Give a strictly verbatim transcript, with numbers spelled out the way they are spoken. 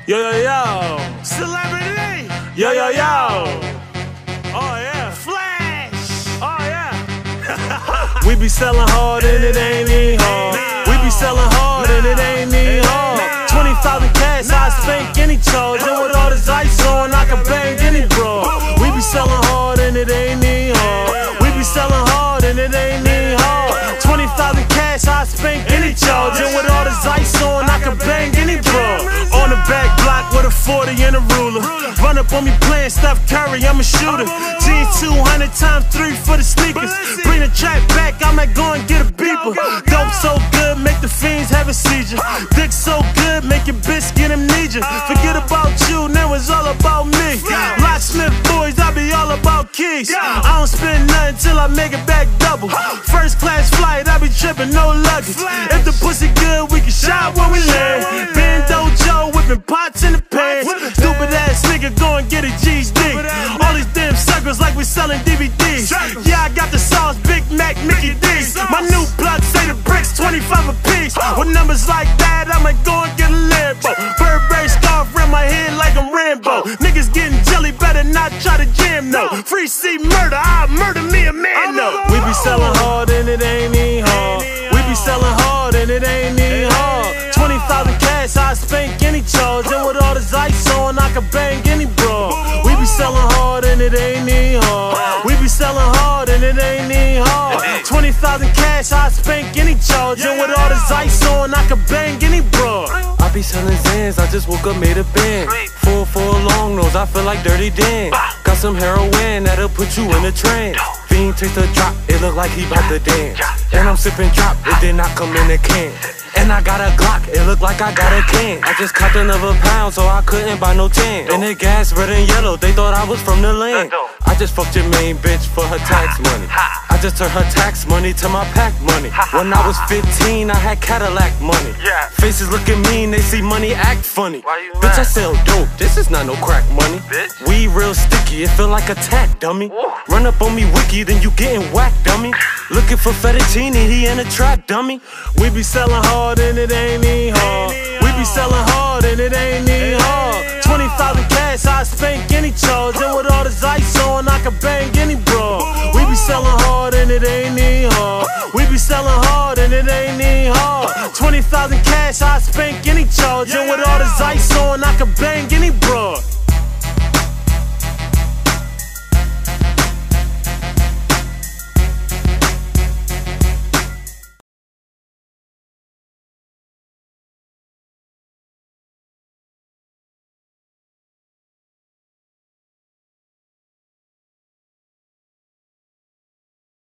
Yo, yo, yo. Celebrity. Yo, yo, yo. Oh, yeah. Flash. Oh, yeah. We be selling hard and it ain't even hard. We be selling hard and it ain't even hard. twenty thousand cash, I spank any charge. And with all this ice on, I can bang any broad. We be selling hard and it ain't even hard. We be selling hard and it ain't even hard. twenty thousand cash, I spank any charge. And with all this ice on, I can bang any broad. On the back block with a forty and a ruler. Run up on me playing Steph Curry, I'm a shooter. Jeans two hundred times three for the sneakers. Bring the track back, I might go and get a beeper. Dope so good, make the fiends have a seizure. Dick so good, make your bitch get amnesia. Forget about you, now it's all about me. Locksmith boys, I be all about keys. I don't spend nothing till I make it back double. First class flight, I be tripping, no luggage. If the pussy good, we can shop when we land. Ben Dojo, whipping pots in the pants. Stupid ass nigga, go and get a G D. All these damn suckers like we selling D V Ds. Yeah, I got the sauce, Big Mac, Mickey D's. My new plug say the bricks twenty-five a piece. With numbers like that, I might go and get a Lambo. Burberry scarf around my head like I'm Rambo. Niggas getting jelly, better not try to jam, no. Free C murder, I murder me a man, no. We be selling hard and it ain't even hard. We be selling hard and it ain't even hard. twenty thousand cash, I spank any charge. And with all this ice on, I can bang any broad. We be selling hard and it ain't even hard. We be selling hard and it ain't even hard. twenty thousand cash, I spank any charge. And with all this ice on, I can bang any broad. I be selling Zans, I just woke up, made a band. Full for a long nose, I feel like Dirty Dan. Got some heroin that'll put you in a trance. Fiend takes a drop, it look like he bout to dance. And I'm sipping drop, it did not come in a can. And I got a Glock, it look like I got a can. I just copped another pound, so I couldn't buy no tan. And the gas red and yellow, they thought I was from the land. I just fucked your main bitch for her tax money. I just turned her tax money to my pack money. When I was fifteen, I had Cadillac money. Faces looking mean, they see money act funny. Bitch, I sell dope, this is not no crack money. We real sticky, it feel like a tack, dummy. Run up on me wiki, then you getting whacked, dummy. Looking for fettuccine, he in a trap, dummy. We be selling hard and it ain't even hard. We be selling hard and it ain't even hard. twenty thousand cash, I spank any charge. And with all this ice on, I can bang any broad. We be selling hard and it ain't even hard. We be selling hard and it ain't even hard. twenty thousand cash, I spank any charge. And with all this ice on, I can bang any broad.